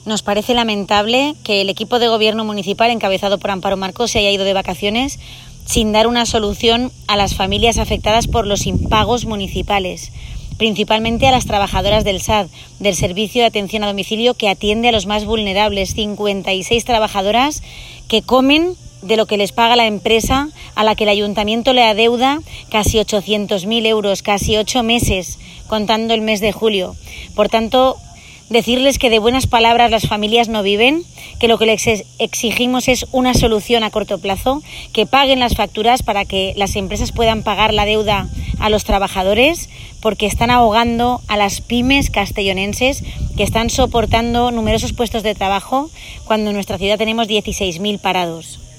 Nos parece lamentable que el equipo de gobierno municipal, encabezado por Amparo Marcos, se haya ido de vacaciones sin dar una solución a las familias afectadas por los impagos municipales, principalmente a las trabajadoras del SAD, del Servicio de Atención a Domicilio, que atiende a los más vulnerables, 56 trabajadoras que comen de lo que les paga la empresa, a la que el ayuntamiento le adeuda casi 800.000 euros, casi 8 meses, contando el mes de julio. Por tanto, decirles que de buenas palabras las familias no viven, que lo que les exigimos es una solución a corto plazo, que paguen las facturas para que las empresas puedan pagar la deuda a los trabajadores, porque están ahogando a las pymes castellonenses que están soportando numerosos puestos de trabajo cuando en nuestra ciudad tenemos 16.000 parados.